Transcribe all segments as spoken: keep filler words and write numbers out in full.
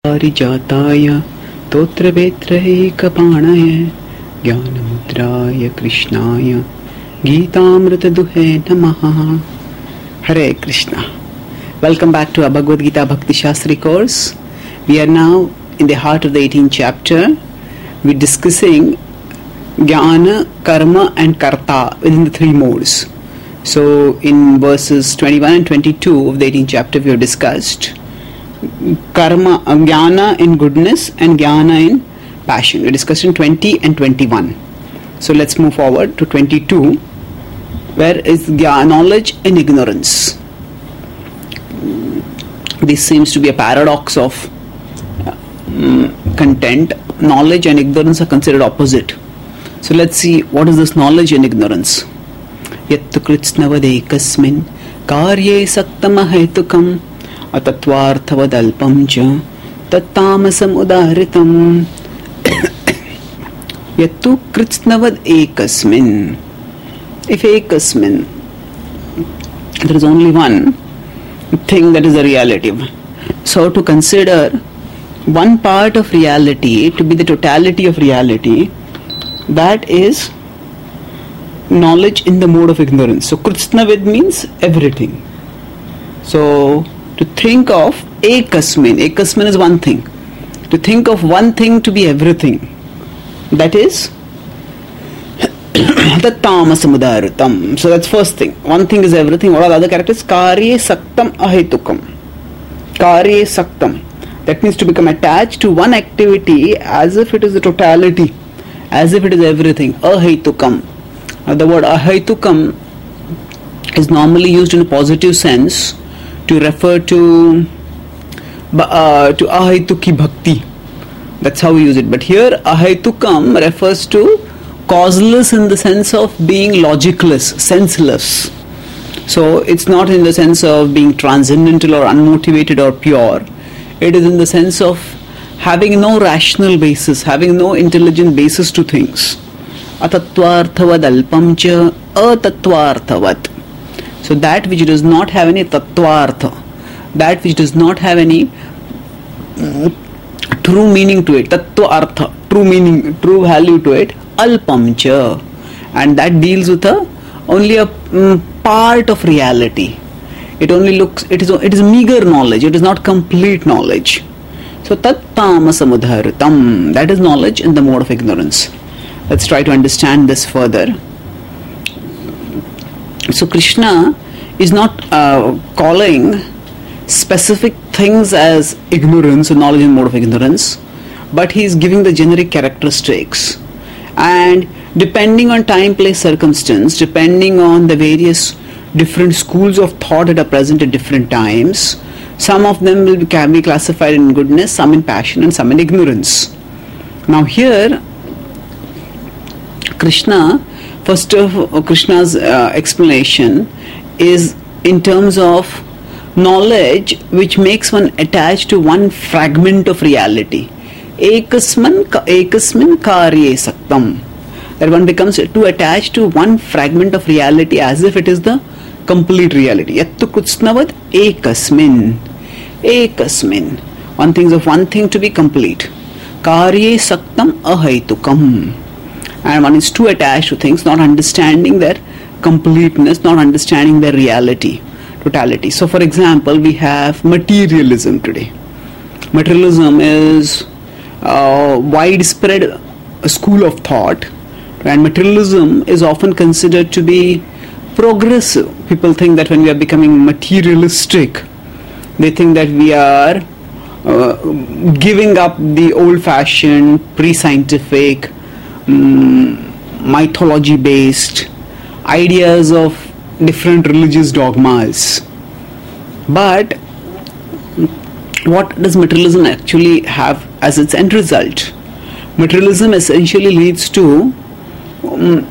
पारिजाताय तोत्रवेत्रैकपाणय ज्ञानमुद्राय कृष्णाय गीतामृतदुहे नमः. Hare Krishna. Welcome back to our Bhagavad Gita Bhakti Shastri course. We are now in the heart of the eighteenth chapter. We are discussing Jnana, Karma and Karta within the three modes. So in verses twenty-one and twenty-two of the eighteenth chapter we have discussed Karma, Jnana in goodness and Jnana in passion. We are discussing twenty and twenty-one. So let's move forward to twenty-two, where is knowledge and ignorance. This seems to be a paradox of um, content. Knowledge and ignorance are considered opposite. So let's see what is this knowledge and ignorance. Yattu kritsnavadekasmin karye saktamahaitukam atatvarthavadalpam cha tattamasam udaritam. Yattu kritsnavad ekasmin. If ekasmin, there is only one thing that is a reality. So to consider one part of reality to be the totality of reality, that is knowledge in the mode of ignorance. So kritsnavid means everything. So to think of ekasmin, ekasmin is one thing. To think of one thing to be everything, that is tattamasamudaritam. So that's first thing. One thing is everything. What are the other characters? Karye saktam ahetukam. Karye saktam. That means to become attached to one activity as if it is the totality, as if it is everything. Ahetukam. Now the word ahetukam is normally used in a positive sense to refer to uh, to ahetuki bhakti. That's how we use it. But here ahetukam refers to causeless in the sense of being logicless, senseless. So it's not in the sense of being transcendental or unmotivated or pure. It is in the sense of having no rational basis, having no intelligent basis to things. Atattvarthavad alpam cha atattvarthavat. So that which does not have any tattvartha, that which does not have any mm, true meaning to it, tattva artha, true meaning, true value to it, alpam cha, and that deals with a only a um, part of reality. It only looks, it is it is meager knowledge, it is not complete knowledge. So tattamasamudharitam, that is knowledge in the mode of ignorance. Let's try to understand this further. So Krishna is not uh, calling specific things as ignorance or knowledge in mode of ignorance, but he is giving the generic characteristics. And depending on time, place, circumstance, depending on the various different schools of thought that are present at different times, some of them will be, can be classified in goodness, some in passion and some in ignorance. Now here Krishna, first of uh, Krishna's uh, explanation is in terms of knowledge which makes one attached to one fragment of reality. Ekasman ekasmin karye saktam. That one becomes too attached to one fragment of reality as if it is the complete reality. Yattu kritsnavad ekasmin. Ekasmin. One thinks of one thing to be complete. Karye saktam ahaitukam. And one is too attached to things, not understanding their completeness, not understanding their reality, totality. So for example, we have materialism today. Materialism is a widespread school of thought, and materialism is often considered to be progressive. People think that when we are becoming materialistic, they think that we are uh, giving up the old-fashioned, pre-scientific, um, mythology-based ideas of different religious dogmas. But what does materialism actually have as its end result? Materialism essentially leads to um,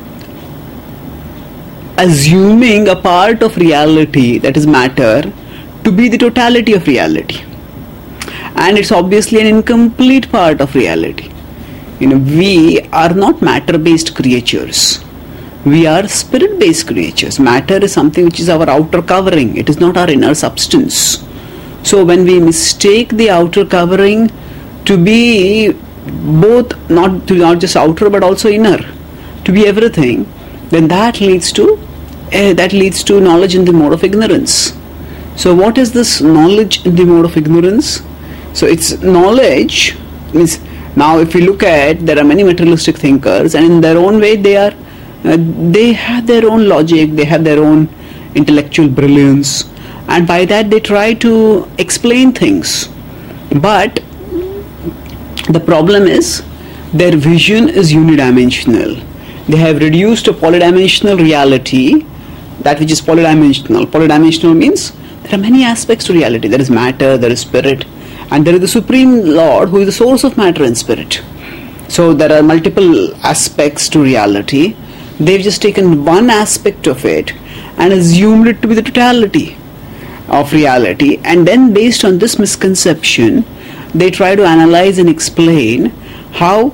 assuming a part of reality, that is matter, to be the totality of reality. And it's obviously an incomplete part of reality. You know, we are not matter-based creatures. We are spirit-based creatures. Matter is something which is our outer covering. It is not our inner substance. So when we mistake the outer covering to be both, not to not just outer but also inner, to be everything, then that leads to uh, that leads to knowledge in the mode of ignorance. So what is this knowledge in the mode of ignorance? So it's knowledge means, now if we look at, there are many materialistic thinkers, and in their own way they are uh, they have their own logic, they have their own intellectual brilliance, and by that they try to explain things. But the problem is their vision is unidimensional. They have reduced a polydimensional reality, that which is polydimensional. Polydimensional means there are many aspects to reality. There is matter, there is spirit, and there is the Supreme Lord who is the source of matter and spirit. So there are multiple aspects to reality. They've just taken one aspect of it and assumed it to be the totality of reality, and then based on this misconception they try to analyze and explain how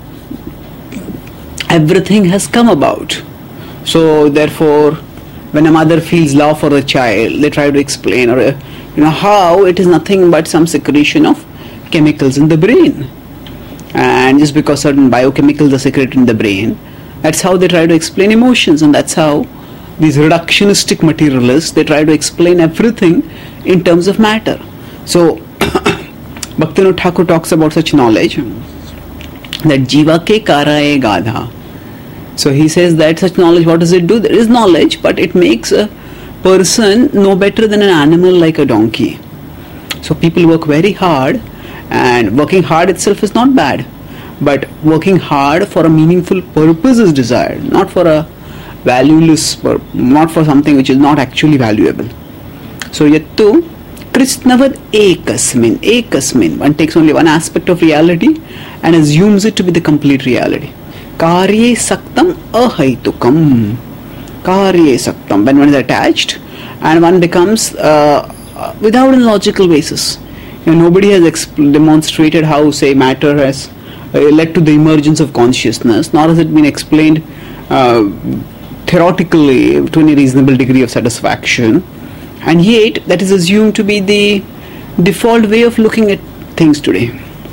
everything has come about. So therefore, when a mother feels love for a child, they try to explain, or you know, how it is nothing but some secretion of chemicals in the brain, and just because certain biochemicals are secreted in the brain, that's how they try to explain emotions. And that's how these reductionistic materialists, they try to explain everything in terms of matter. So Bhaktivinoda Thakur talks about such knowledge, that jiva ke karaye gadha. So he says that such knowledge, what does it do? There is knowledge, but it makes a person no better than an animal like a donkey. So people work very hard, and working hard itself is not bad, but working hard for a meaningful purpose is desired, not for a valueless, not for something which is not actually valuable. So yattu Krishnavad ekasmin, ekasmin, one takes only one aspect of reality and assumes it to be the complete reality. Karye saktam ahaitukam. Karye saktam, when one is attached and one becomes uh, without a logical basis. You know, nobody has exp- demonstrated how, say, matter has uh, led to the emergence of consciousness, nor has it been explained uh, theoretically to any reasonable degree of satisfaction, and yet that is assumed to be the default way of looking at things today.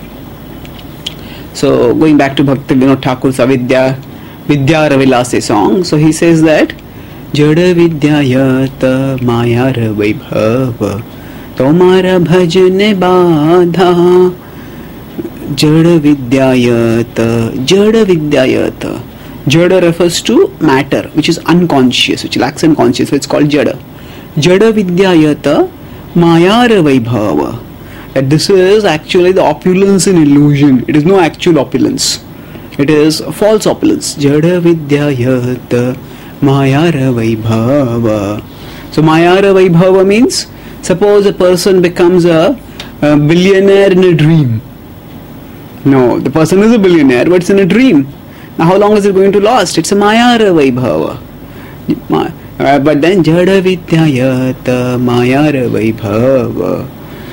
So going back to Bhaktivinoda Thakur's Avidya Vidya Ravilase song, so he says that Jada Vidyayata Mayara Vaibhava Tomara Bhajane Badha. Jada Vidyayata, Jada Vidyayata. Jada refers to matter, which is unconscious, which lacks in consciousness, so it's called Jada. Jada Vidyayata Mayara Vaibhava. That this is actually the opulence in illusion. It is no actual opulence. It is false opulence. Jada Vidyayata Mayara Vaibhava. So Mayara Vaibhava means, suppose a person becomes a, a billionaire in a dream. No, the person is a billionaire, but it's in a dream. Now how long is it going to last? It's a Mayara Vaibhava. Uh, but then Jada Vidyayata Mayara Vaibhava.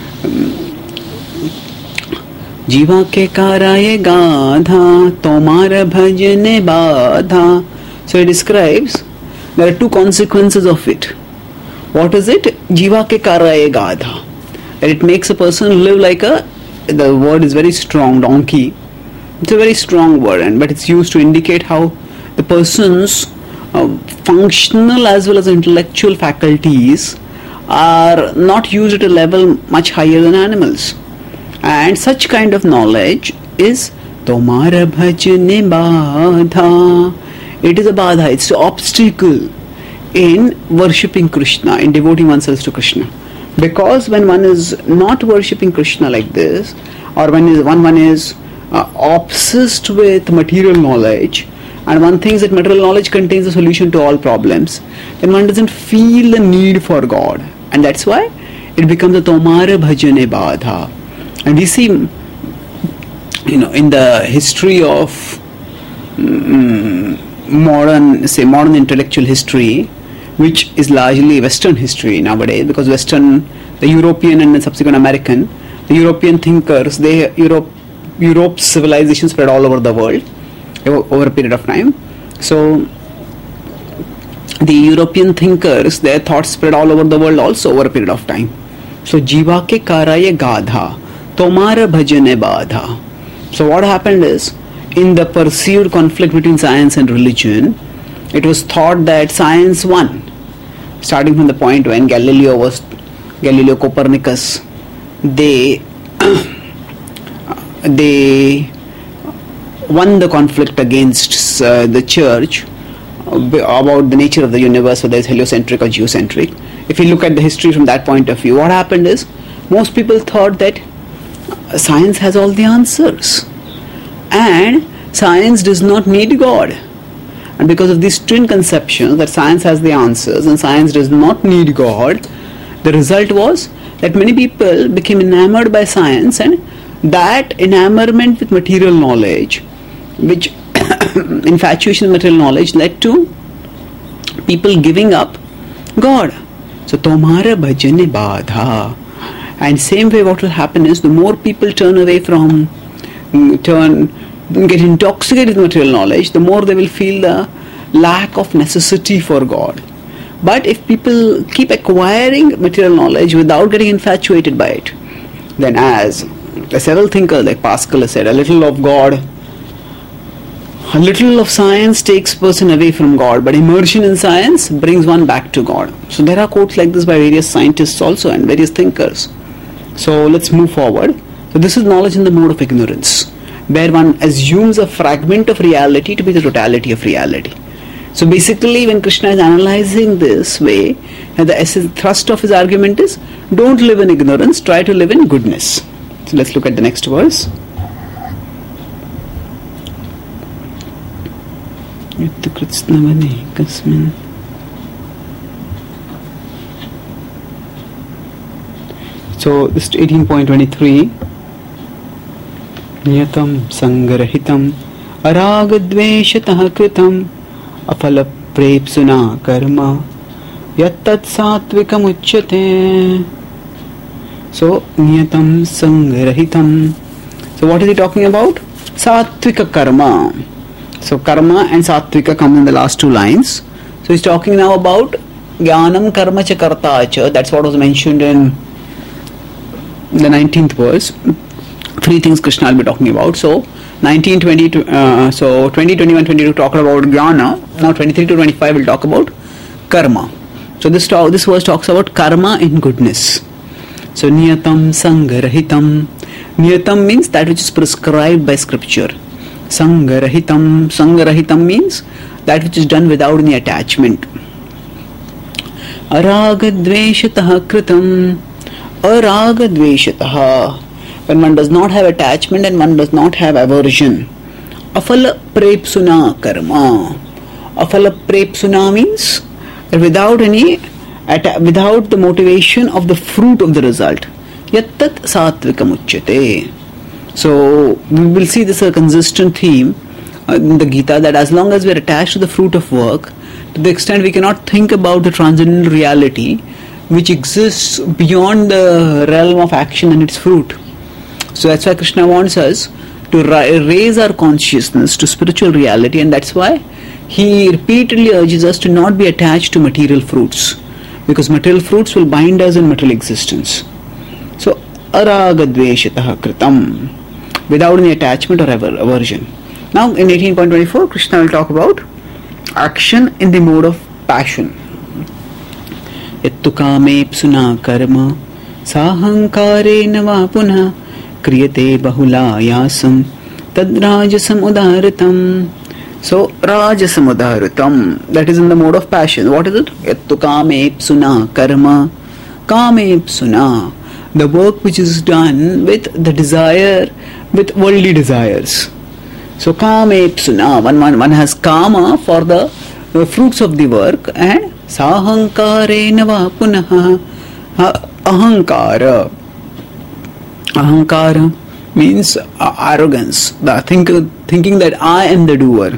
Jiva ke karaye gadha tomara bhajane badha. So it describes, there are two consequences of it. What is it? Jiva ke karaye gadha. That it makes a person live like a, the word is very strong, donkey. It's a very strong word, and but it's used to indicate how the person's uh, functional as well as intellectual faculties are not used at a level much higher than animals. And such kind of knowledge is Tomara Bhajane Badha. It is a badha, it's an obstacle in worshipping Krishna, in devoting oneself to Krishna. Because when one is not worshipping Krishna like this, or when is one one is uh, obsessed with material knowledge, and one thinks that material knowledge contains a solution to all problems, then one doesn't feel the need for God, and that's why it becomes a Tomara Bhajane Badha. And we see, you know, in the history of um, modern, say, modern intellectual history, which is largely Western history nowadays, because Western, the European and the subsequent American, the European thinkers, they Europe, Europe's civilization spread all over the world over a period of time. So the European thinkers, their thoughts spread all over the world also over a period of time. So jiva ke karaye gadha, tomara bhajane badha. So what happened is, in the perceived conflict between science and religion, it was thought that science won. Starting from the point when Galileo was, Galileo Copernicus, they they won the conflict against uh, the church about the nature of the universe, whether it's heliocentric or geocentric. If you look at the history from that point of view, what happened is, most people thought that science has all the answers and science does not need God. And because of these twin conceptions that science has the answers and science does not need God, the result was that many people became enamored by science, and that enamorment with material knowledge, which infatuation with material knowledge, led to people giving up God. So tomara bhajane badha. And same way what will happen is, the more people turn away from, turn, get intoxicated with material knowledge, the more they will feel the lack of necessity for God. But if people keep acquiring material knowledge without getting infatuated by it, then as several thinkers like Pascal has said, a little of God, a little of science takes person away from God, but immersion in science brings one back to God. So there are quotes like this by various scientists also and various thinkers. So let's move forward. So this is knowledge in the mode of ignorance, where one assumes a fragment of reality to be the totality of reality. So basically, when Krishna is analyzing this way, and the essence, thrust of his argument is, don't live in ignorance, try to live in goodness. So let's look at the next verse. So this is eighteen point twenty-three. Niyatam sangarahitam aragadveshatah kritam afala prepsuna karma yattat satvikam uchyate. So niyatam sangarahitam. So what is he talking about? Satvika karma. So karma and sattvika come in the last two lines. So he's talking now about jnanam karma cha karta cha. That's what was mentioned in the nineteenth verse. Three things Krishna will be talking about. So nineteen, twenty, uh, so twenty, twenty-one, twenty-two talk about jnana. Now twenty-three to twenty-five will talk about karma. So this talk, this verse talks about karma in goodness. So niyatam sangarahitam. Niyatam means that which is prescribed by scripture. Sangarahitam. Sangarahitam means that which is done without any attachment. Aragadveshatah kritam. Aragadveshatah. When one does not have attachment and one does not have aversion. Afala prepsuna karma. Afala prepsuna means without any, without the motivation of the fruit of the result. Yattat satvikam uchyate. So we will see this a consistent theme in the Gita, that as long as we are attached to the fruit of work, to the extent we cannot think about the transcendental reality which exists beyond the realm of action and its fruit. So that's why Krishna wants us to raise our consciousness to spiritual reality, and that's why he repeatedly urges us to not be attached to material fruits, because material fruits will bind us in material existence. So aragadveshatah kritam, without any attachment or aversion. Now in eighteen point twenty-four, Krishna will talk about action in the mode of passion. Yattu kamepsuna karma sahankarena va punha kriyate bahulayasam tadrajasam udharitam. So rajasam udharitam, that is in the mode of passion. What is it? Yattu kamepsuna karma. Kamepsuna, the work which is done with the desire, with worldly desires. So kamepsuna, one, one, one has kama for the, the fruits of the work, and sahankarena va punaha, ahankara. Ahankara means uh, arrogance, the think, thinking that I am the doer.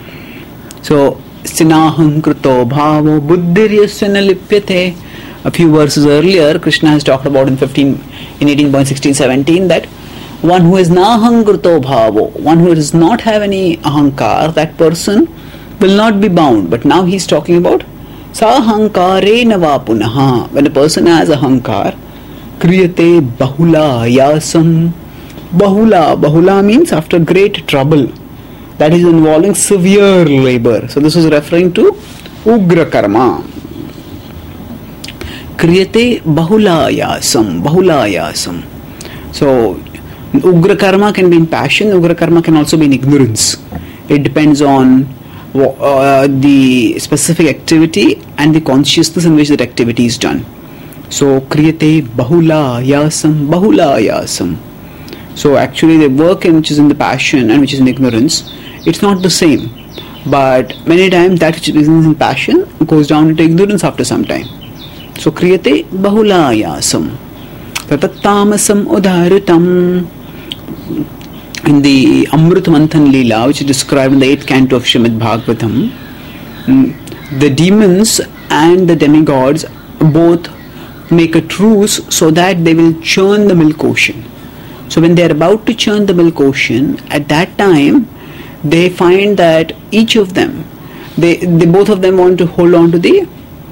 So sinaham krito bhavo buddhiryasya lipyate. A few verses earlier, Krishna has talked about in fifteen, in eighteen point sixteen, seventeen, that one who is naham krito bhavo, one who does not have any ahankar, that person will not be bound. But now he is talking about sahankarena va punaha. When a person has ahankar, Kriyate bahula yasam. Bahula. Bahula means after great trouble. That is involving severe labor. So this is referring to Ugra karma. Kriyate bahula yasam. Bahula yasam. So Ugra karma can be in passion. Ugra karma can also be in ignorance. It depends on uh, the specific activity and the consciousness in which that activity is done. So kriyate bahula yasam. Bahula yasam. So actually the work in which is in the passion and which is in ignorance, it's not the same. But many times that which is in passion goes down into ignorance after some time. So kriyate bahula yasam. Tatattamasam udharitam. In the Amrut Manthan Leela, which is described in the eighth canto of Srimad Bhagavatam, the demons and the demigods both make a truce so that they will churn the milk ocean. So when they are about to churn the milk ocean, at that time they find that each of them, they, they both of them want to hold on to the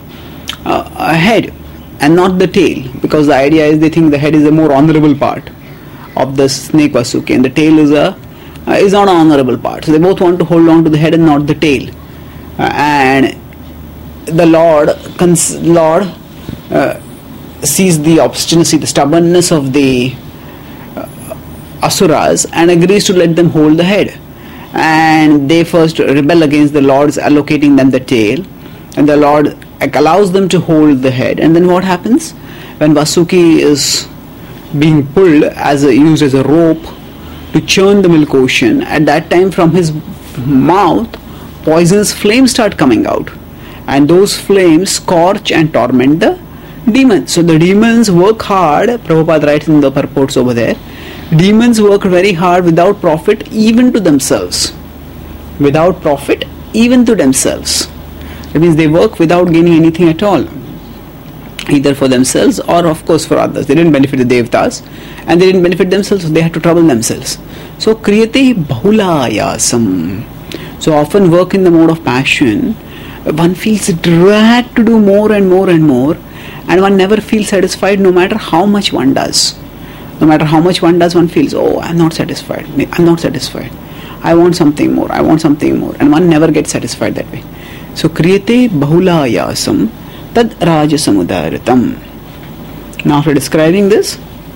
uh, head and not the tail, because the idea is they think the head is a more honorable part of the snake Vasuki and the tail is a uh, is not an honorable part. So they both want to hold on to the head and not the tail. Uh, and the Lord, cons- Lord uh, sees the obstinacy, the stubbornness of the uh, Asuras and agrees to let them hold the head. And they first rebel against the Lord's allocating them the tail, and the Lord allows them to hold the head. And then what happens? When Vasuki is being pulled as a, used as a rope to churn the milk ocean, at that time from his mouth poisonous flames start coming out, and those flames scorch and torment the demons. So the demons work hard. Prabhupada writes in the purports over there, demons work very hard without profit even to themselves. Without profit even to themselves. That means they work without gaining anything at all, either for themselves or of course for others. They didn't benefit the Devtas and they didn't benefit themselves, so they had to trouble themselves. So kriyate bahula yasam. So often work in the mode of passion, one feels dragged to do more and more and more, and one never feels satisfied no matter how much one does. No matter how much one does, one feels, oh, I'm not satisfied, I'm not satisfied. I want something more, I want something more, and one never gets satisfied that way. So kriyate bahula yasam tad rajasamudaritam. Now after describing this,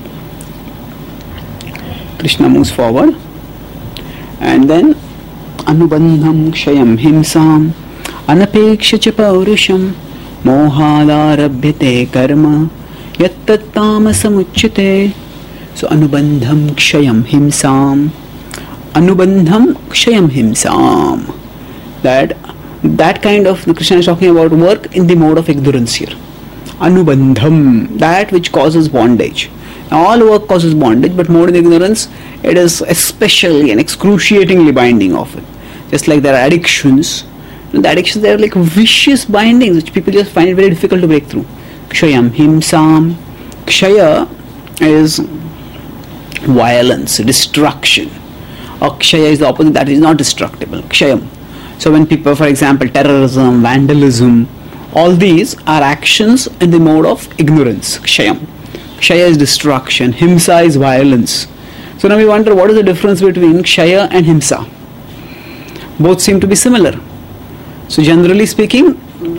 Krishna moves forward and then anubandham kshayam himsam anapeksha cha paurusham mohadarabhyate karma yattattamasamuchyate. So anubandham kshayam himsam, anubandham kshayam himsam, that that kind of, the Krishna is talking about work in the mode of ignorance here. Anubandham, that which causes bondage. Now all work causes bondage, but mode in ignorance, it is especially and excruciatingly binding often. Just like there are addictions. The addictions, they are like vicious bindings which people just find it very difficult to break through. Kshayam himsam. Kshaya is violence, destruction. Akshaya is the opposite, that is not destructible. Kshayam. So when people, for example, terrorism, vandalism, all these are actions in the mode of ignorance. Kshayam. Kshaya is destruction. Himsa is violence. So now we wonder, what is the difference between Kshaya and Himsa? Both seem to be similar. So generally speaking,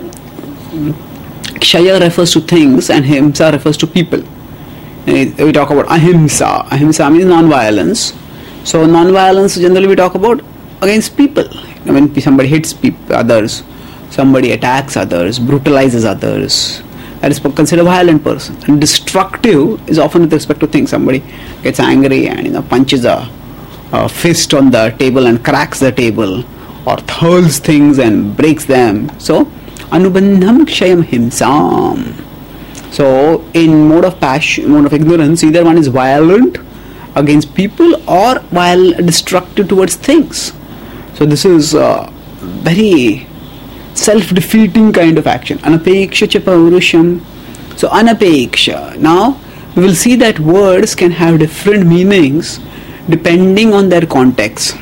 Kshaya refers to things and Himsa refers to people. We talk about Ahimsa. Ahimsa means non-violence. So non-violence generally we talk about against people. When somebody hits people, others, somebody attacks others, brutalizes others, that is considered a violent person. And destructive is often with respect to things. Somebody gets angry and you know punches a, a fist on the table and cracks the table, or hurls things and breaks them. So anubandham kshayam himsam. So in mode of passion, mode of ignorance, either one is violent against people or while destructive towards things. So this is a very self-defeating kind of action. Anapeksha cha paurusham. So anapeksha. Now we will see that words can have different meanings depending on their context.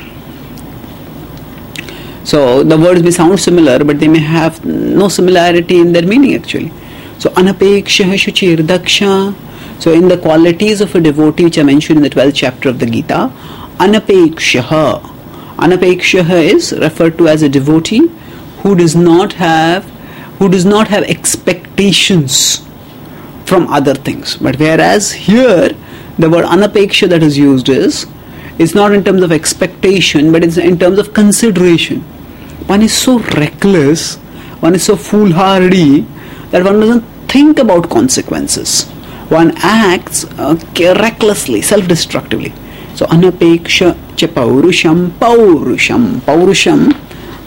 So the words may sound similar, but they may have no similarity in their meaning actually. So anapeksha shuchir daksha So in the qualities of a devotee which I mentioned in the twelfth chapter of the Gita, anapekshaha. Anapekshaha is referred to as a devotee who does not have who does not have expectations from other things. But whereas here the word anapeksha that is used is it's not in terms of expectation, but it's in terms of consideration. One is so reckless, one is so foolhardy that one doesn't think about consequences. One acts uh, recklessly, self-destructively. So anapeksha cha paurusham, paurusham, paurusham.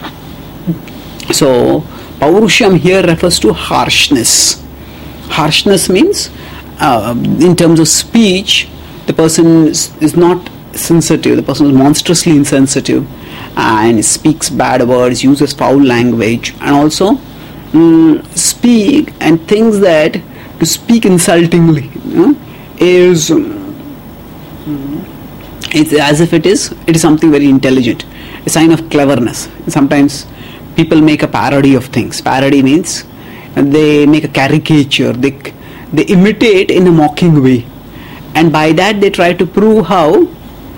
So paurusham here refers to harshness. Harshness means uh, in terms of speech, the person is, is not sensitive, the person is monstrously insensitive and speaks bad words, uses foul language, and also um, speak and thinks that to speak insultingly you know, is um, it's as if it is it is something very intelligent, a sign of cleverness. Sometimes people make a parody of things. Parody means they make a caricature, they they imitate in a mocking way, and by that they try to prove how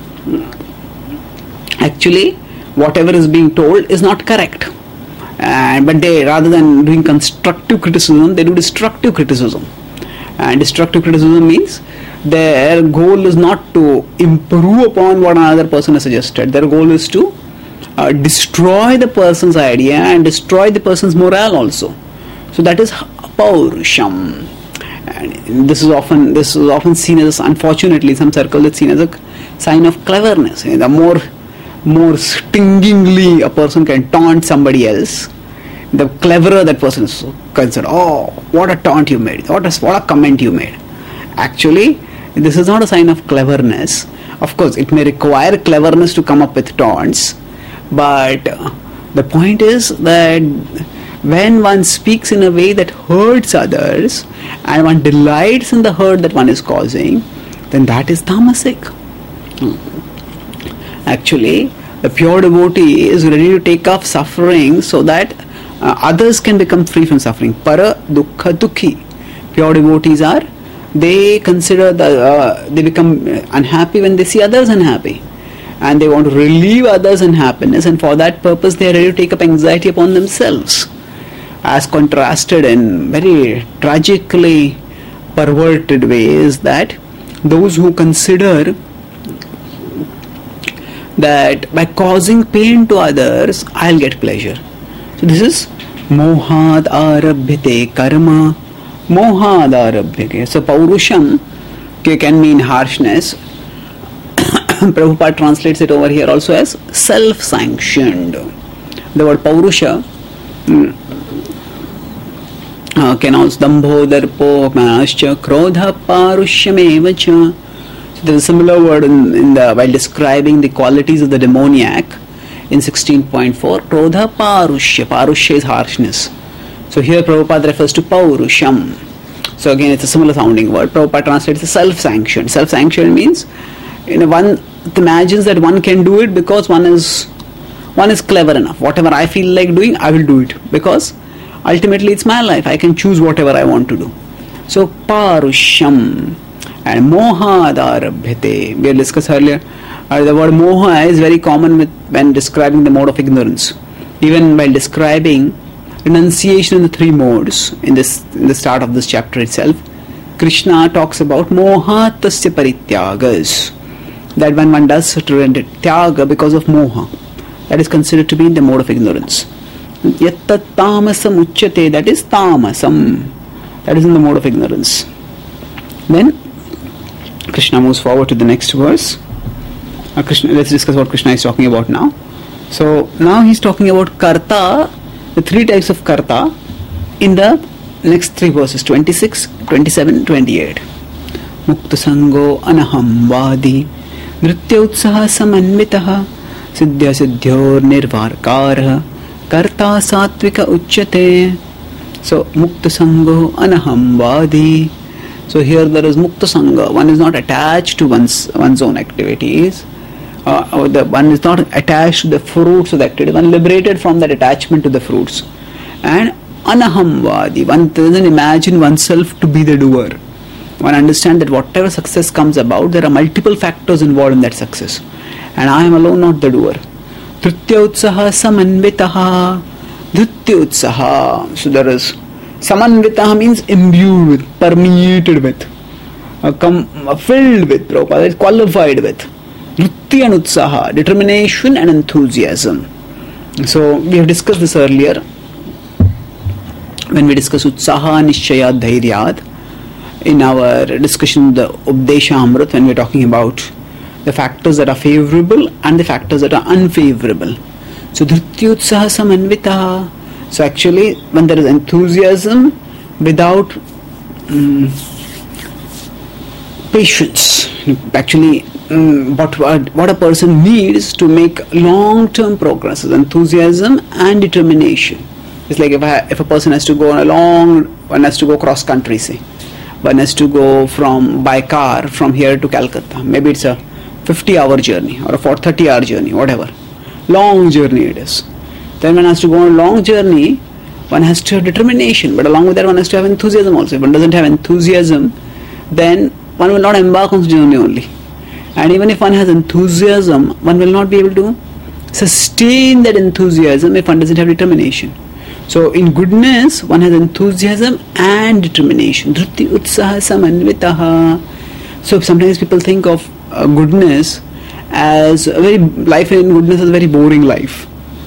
actually whatever is being told is not correct. And but they, rather than doing constructive criticism, they do destructive criticism. And destructive criticism means their goal is not to improve upon what another person has suggested. Their goal is to uh, destroy the person's idea and destroy the person's morale also. So that is paurusham. And this is often this is often seen as, unfortunately, some circles it's seen as a sign of cleverness. The more more stingingly a person can taunt somebody else, the cleverer that person is considered. Oh, what a taunt you made! What a what a comment you made! Actually, this is not a sign of cleverness. Of course, it may require cleverness to come up with taunts, but the point is that when one speaks in a way that hurts others and one delights in the hurt that one is causing, then that is tamasic. Actually, the pure devotee is ready to take off suffering so that uh, others can become free from suffering. Para dukkha dukhi. Pure devotees are, they consider the, uh, they become unhappy when they see others unhappy. And they want to relieve others unhappiness, and for that purpose they are ready to take up anxiety upon themselves. As contrasted in very tragically perverted ways that those who consider that by causing pain to others I'll get pleasure. So this is mohad arabhyate karma. Mohad arabhyate. So paurusham can mean harshness. Prabhupada translates it over here also as self-sanctioned. The word paurusha uh, can also dambho darpo manascha krodha parushyameva. So there is a similar word in, in the while describing the qualities of the demoniac in sixteen point four. Krodha parushya. Parushya is harshness. So here Prabhupada refers to paurusham. So again it's a similar sounding word. Prabhupada translates as self-sanctioned. Self-sanctioned means, you know, one imagines that one can do it because one is one is clever enough. Whatever I feel like doing, I will do it because ultimately it's my life. I can choose whatever I want to do. So parusham and mohadarabhyate. We had discussed earlier. Uh, the word moha is very common with when describing the mode of ignorance. Even while describing renunciation in the three modes in this in the start of this chapter itself, Krishna talks about moha tasya parityagas. That when one does surrender tyaga because of moha, that is considered to be in the mode of ignorance. Yatta tamasam uchyate, that is tamasam, that is in the mode of ignorance. Then Krishna moves forward to the next verse. Uh, Krishna, let's discuss what Krishna is talking about now. So now he's talking about karta, the three types of karta in the next three verses, twenty-six, twenty-seven, twenty-eight. Mukta sango anaham vadi nritya utsaha samanvitaha siddhya siddhyor nirvarkara karta satvika uchyate. So mukta sango anaham vadi. So here there is mukta sangha. One is not attached to one's one's own activities. Uh, or the one is not attached to the fruits of the activity. One liberated from that attachment to the fruits. And anahamvadi. One doesn't imagine oneself to be the doer. one understands that whatever success comes about, there are multiple factors involved in that success. And I am alone not the doer. Dhritya utsaha samanvitaha. Dhritya utsaha. So there is, samanvitaha means imbued with, permeated with, uh, com, uh, filled with, Prabhupada, qualified with. Dhritya and utsaha, determination and enthusiasm. So we have discussed this earlier when we discussed utsaha, nishchayat, dhairyat. In our discussion, the Updesha Amrit, when we are talking about the factors that are favorable and the factors that are unfavorable. So, dhrityutsaha samanvitaha. So, actually, when there is enthusiasm without um, patience, actually, um, what, what a person needs to make long-term progress is enthusiasm and determination. It's like if, I, if a person has to go on a long, one has to go cross country, say. One has to go from by car from here to Calcutta. Maybe it's a fifty hour journey or a thirty hour journey, whatever. Long journey it is. Then one has to go on a long journey, one has to have determination, but along with that one has to have enthusiasm also. If one doesn't have enthusiasm, then one will not embark on the journey only. And even if one has enthusiasm, one will not be able to sustain that enthusiasm if one doesn't have determination. So in goodness, one has enthusiasm and determination. Dhritti utsaha samanvitaha. So sometimes people think of uh, goodness as a very, life in goodness as a very boring life.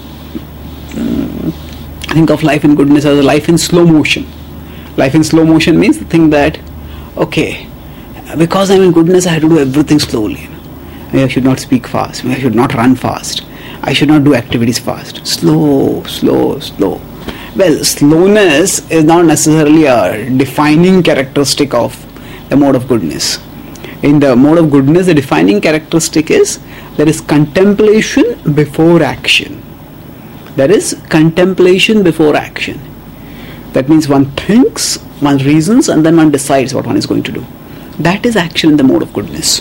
Mm, think of life in goodness as a life in slow motion. Life in slow motion means the thing that, okay, because I'm in goodness, I have to do everything slowly. Maybe I should not speak fast. Maybe I should not run fast. I should not do activities fast. Slow, slow, slow. Well, slowness is not necessarily a defining characteristic of the mode of goodness. In the mode of goodness, the defining characteristic is there is contemplation before action. There is contemplation before action. That means one thinks, one reasons, and then one decides what one is going to do. That is action in the mode of goodness.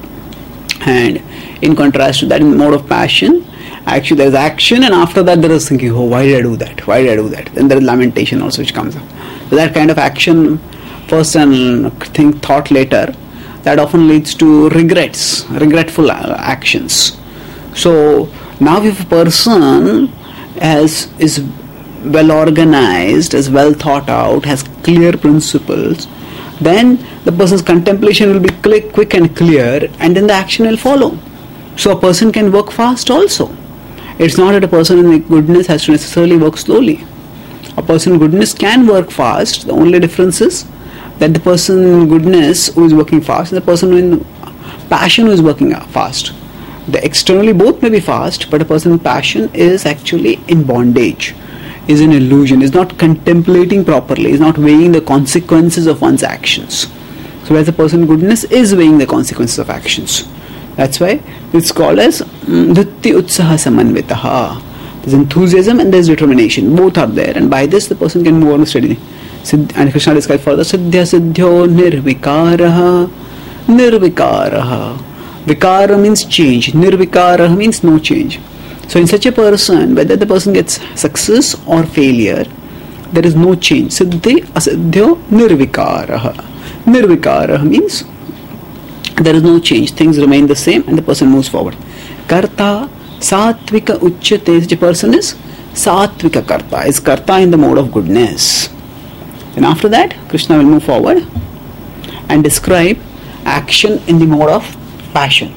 And in contrast to that, in the mode of passion, actually there is action, and after that there is thinking, oh, why did I do that? Why did I do that? Then there is lamentation also which comes up. So that kind of action, first and think, thought later, that often leads to regrets, regretful actions. So now if a person has, is well organized, is well thought out, has clear principles, then the person's contemplation will be quick, quick and clear, and then the action will follow. So a person can work fast also. It's not that a person in goodness has to necessarily work slowly. A person in goodness can work fast. The only difference is that the person in goodness who is working fast and the person in passion who is working fast. The externally both may be fast, but a person in passion is actually in bondage, is in illusion, is not contemplating properly, is not weighing the consequences of one's actions. So whereas a person in goodness is weighing the consequences of actions. That's why it's called as Dhritti utsaha samanvitaha. There's enthusiasm and there's determination. Both are there, and by this the person can move on steadily. And Krishna describes further, Siddhya siddhyo nirvikaraha. Nirvikaraha. Vikara means change. Nirvikaraha means no change. So in such a person, whether the person gets success or failure, there is no change. Siddhi asiddhyo nirvikaraha. Nirvikaraha means there is no change. Things remain the same and the person moves forward. Karta satvika uchyate. Such a person is satvika karta, is karta in the mode of goodness. And after that, Krishna will move forward and describe action in the mode of passion.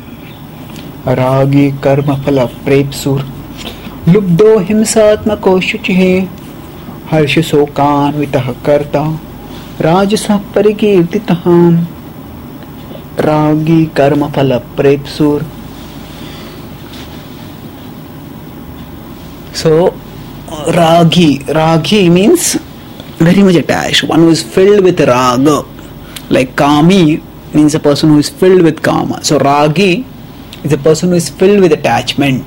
Ragi karma phala prepsur lubdo himsatmako shuchihe harsha sokan vitah karta rajasa parikirtitaham. Ragi karma phala prepsur. So Ragi, Ragi means very much attached. One who is filled with raga. Like Kami means a person who is filled with Kama. So Ragi is a person who is filled with attachment.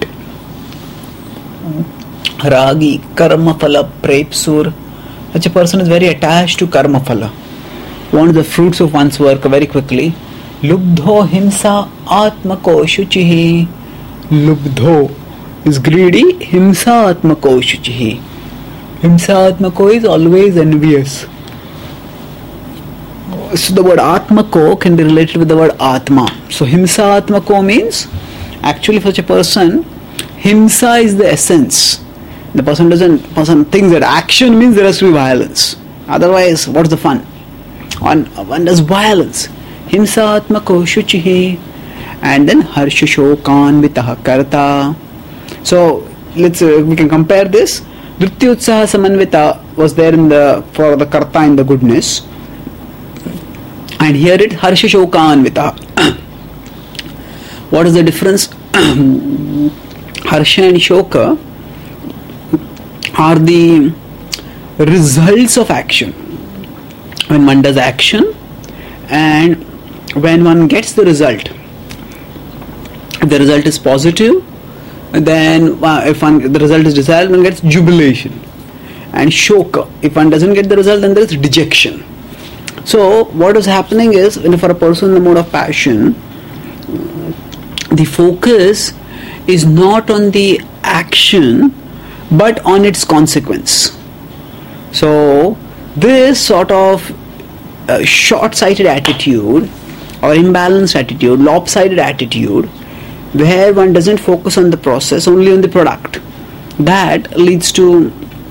Ragi karma phala prepsur. Such a person is very attached to karma phala. Wants the fruits of one's work very quickly. Lubdho himsa atmako shuchihi. Lubdho is greedy. Himsa atmako shuchihi. Himsa atmako is always envious. So the word Atmako can be related with the word Atma. So Himsa Atmako means, actually for such a person, Himsa is the essence. The person doesn't, person thinks that action means there has to be violence. Otherwise, what's the fun? One, one does violence. Himsa Atmako Shuchihi. And then Harshashokan Vitaha Karta. So let's uh, we can compare this. Dhritti Utsaha Samanvita was there in the for the Karta in the goodness. And here it Harshashokan Vitaha. What is the difference? Harsha and Shoka are the results of action. When one does action and when one gets the result, if the result is positive, then uh, if one, the result is desired, one gets jubilation. And shoka, if one doesn't get the result, then there is dejection. So what is happening is, when for a person in the mode of passion, the focus is not on the action but on its consequence. So this sort of uh, short-sighted attitude or imbalanced attitude, lopsided attitude, where one doesn't focus on the process, only on the product, that leads to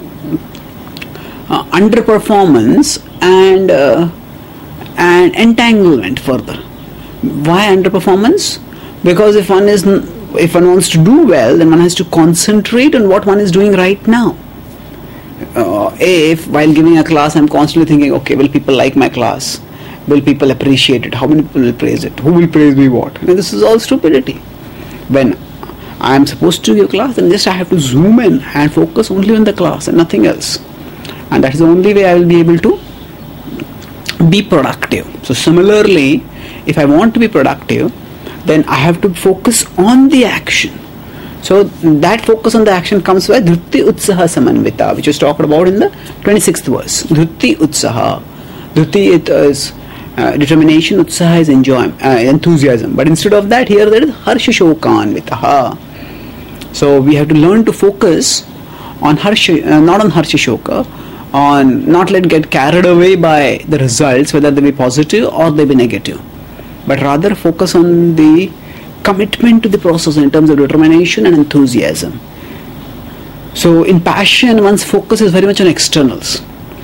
uh, underperformance and uh, and entanglement further. Why underperformance? Because if one is if one wants to do well, then one has to concentrate on what one is doing right now. Uh, if while giving a class I'm constantly thinking, okay, will people like my class? Will people appreciate it? How many people will praise it? Who will praise me what? And this is all stupidity. When I am supposed to give class, then just I have to zoom in and focus only on the class and nothing else. And that is the only way I will be able to be productive. So similarly, if I want to be productive, then I have to focus on the action. So that focus on the action comes by Dhritti Utsaha Samanvita, which is talked about in the twenty-sixth verse. Dhritti Utsaha. Dhritti it is uh, determination, Utsaha is enjoyment, uh, enthusiasm. But instead of that, here there is Harshashokan Vitaha. So we have to learn to focus on Harsha, uh, not on Harshashoka, on not let get carried away by the results, whether they be positive or they be negative, but rather focus on the commitment to the process in terms of determination and enthusiasm. So in passion, one's focus is very much on externals.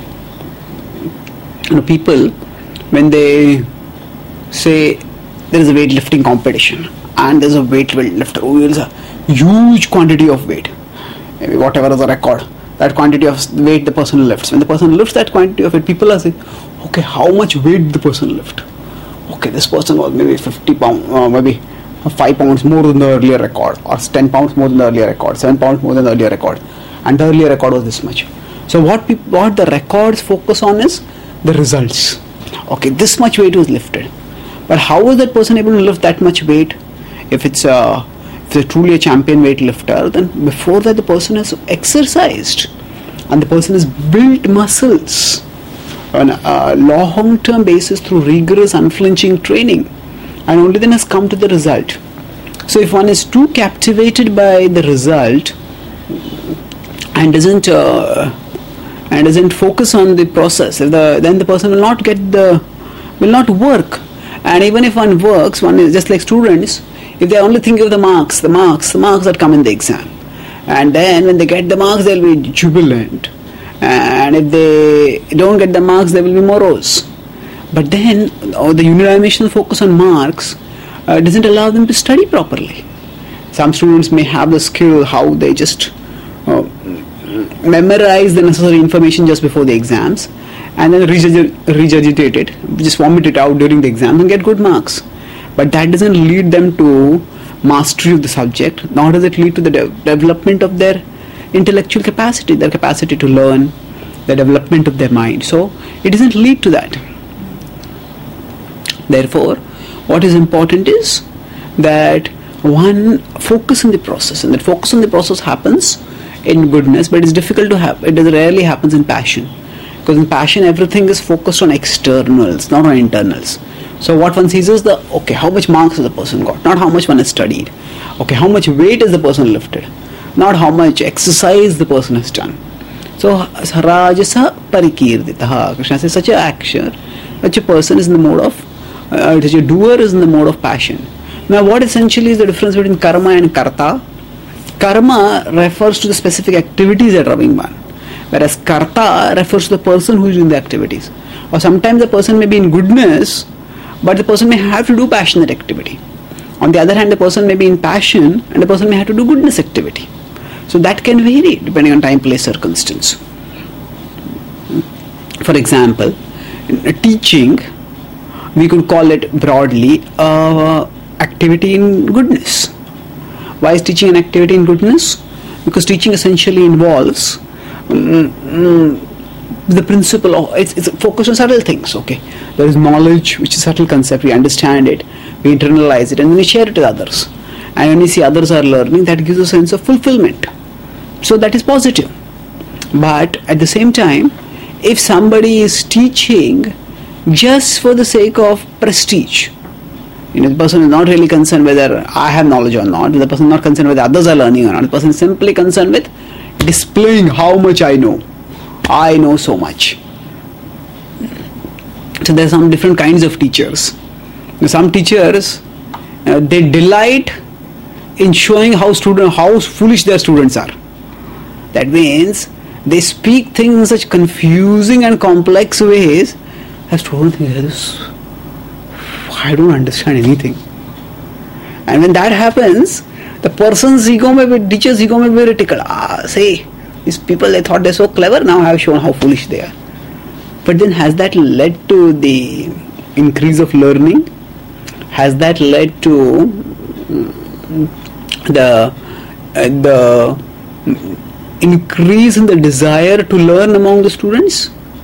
You know, people, when they say there is a weightlifting competition and there is a weightlifter who wields a huge quantity of weight, maybe whatever is the record, that quantity of weight the person lifts. When the person lifts that quantity of weight, people are saying, okay, how much weight did the person lift? Okay, this person was maybe fifty pounds, uh, maybe five pounds more than the earlier record, or ten pounds more than the earlier record, seven pounds more than the earlier record, and the earlier record was this much. So what pe- what the records focus on is the results. Okay, this much weight was lifted, but how was that person able to lift that much weight? If it's a if it's truly a champion weightlifter, then before that the person has exercised, and the person has built muscles on a long-term basis through rigorous, unflinching training, and only then has come to the result. So if one is too captivated by the result and doesn't uh, and doesn't focus on the process, if the, then the person will not get the will not work. And even if one works, one is just like students. If they only think of the marks, the marks, the marks that come in the exam, and then when they get the marks, they'll be jubilant. And if they don't get the marks, they will be morose. But then oh, the unidimensional focus on marks uh, doesn't allow them to study properly. Some students may have the skill how they just uh, memorize the necessary information just before the exams, and then regurgitate it, just vomit it out during the exam and get good marks. But that doesn't lead them to mastery of the subject, nor does it lead to the de- development of their intellectual capacity, their capacity to learn, the development of their mind. So it doesn't lead to that. Therefore, what is important is that one focus on the process, and that focus on the process happens in goodness, but it's difficult to have. It rarely happens in passion, because in passion everything is focused on externals, not on internals. So what one sees is the okay, how much marks has the person got, not how much one has studied. Okay, how much weight has the person lifted, not how much exercise the person has done. So Rajasa Parikirditaha, Krishna says such an action such a person is in the mode of, uh, such a doer is in the mode of passion. Now what essentially is the difference between karma and karta? Karma refers to the specific activities that are being done, whereas karta refers to the person who is doing the activities. Or sometimes the person may be in goodness, but the person may have to do passionate activity. On the other hand, the person may be in passion and the person may have to do goodness activity. So that can vary depending on time, place, circumstance. For example, in teaching, we could call it broadly uh, activity in goodness. Why is teaching an activity in goodness? Because teaching essentially involves um, um, the principle of, it's, it's focused on subtle things. Okay, there is knowledge, which is a subtle concept. We understand it, we internalize it, and then we share it with others. And when we see others are learning, that gives a sense of fulfillment. So that is positive. But at the same time, if somebody is teaching just for the sake of prestige, you know, the person is not really concerned whether I have knowledge or not, the person is not concerned whether others are learning or not, the person is simply concerned with displaying how much I know. I know so much. So there are some different kinds of teachers. Some teachers, uh, they delight in showing how student, how foolish their students are. That means they speak things in such confusing and complex ways as students think, this, I don't understand anything. And when that happens, the person's ego may be, teacher's ego may be very tickled. Ah, say, these people, they thought they're so clever, now I have shown how foolish they are. But then has that led to the increase of learning? Has that led to the uh, the increase in the desire to learn among the students?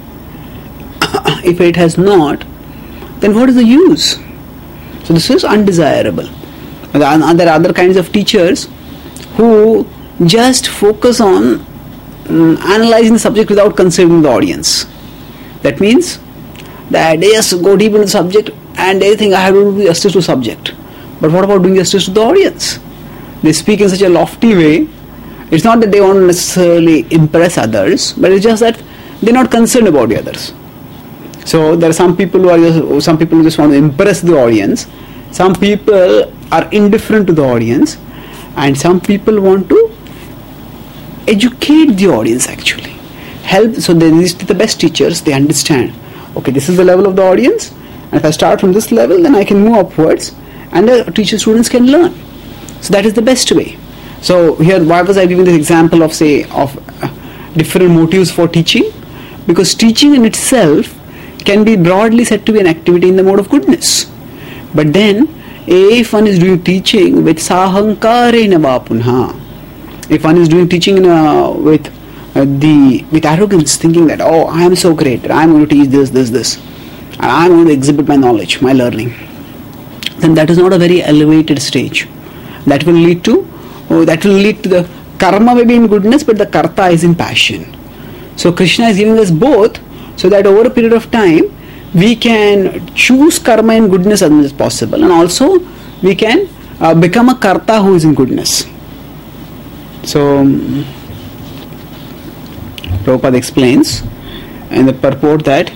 If it has not, then what is the use? So this is undesirable. There are other kinds of teachers who just focus on um, analyzing the subject without considering the audience. That means that they just go deep into the subject and they think I have to do justice to the subject. But what about doing justice to the audience? They speak in such a lofty way. It's not that they want to necessarily impress others, but it's just that they're not concerned about the others. So there are some people who are just, some people who just want to impress the audience. Some people are indifferent to the audience, and some people want to educate the audience actually. Help, so they, these the best teachers, they understand, okay, this is the level of the audience, and if I start from this level, then I can move upwards, and the teacher students can learn. So that is the best way. So here, why was I giving this example of, say, of uh, different motives for teaching? Because teaching in itself can be broadly said to be an activity in the mode of goodness. But then, if one is doing teaching with sahankarena vapunha, if one is doing teaching in a, with uh, the with arrogance, thinking that, oh, I am so great, I am going to teach this, this, this, and I am going to exhibit my knowledge, my learning, then that is not a very elevated stage. That will lead to, oh, that will lead to the karma may be in goodness, but the karta is in passion. So Krishna is giving us both, so that over a period of time, we can choose karma in goodness as much as possible, and also we can uh, become a karta who is in goodness. So um, Prabhupada explains in the purport that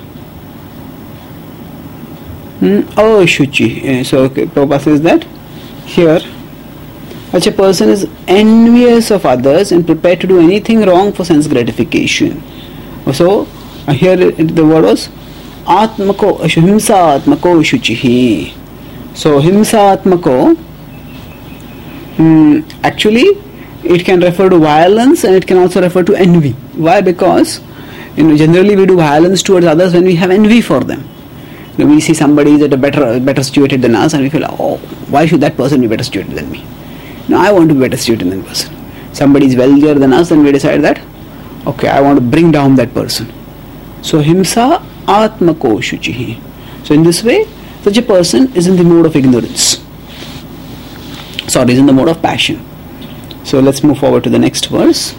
hmm, oh Shuchi. So okay, Prabhupada says that here such a person is envious of others and prepared to do anything wrong for sense gratification. So uh, here the word was Atmako, himsa atmako shuchihi. So himsa atmako, um, actually it can refer to violence and it can also refer to envy. Why? Because you know generally we do violence towards others when we have envy for them. You know, we see somebody that is better better situated than us and we feel, oh, why should that person be better situated than me? No, I want to be better situated than that person. Somebody is wealthier than us and we decide that, okay, I want to bring down that person. So himsa atmako shuchihi. So in this way, such a person is in the mode of ignorance. Sorry, is in the mode of passion. So let's move forward to the next verse.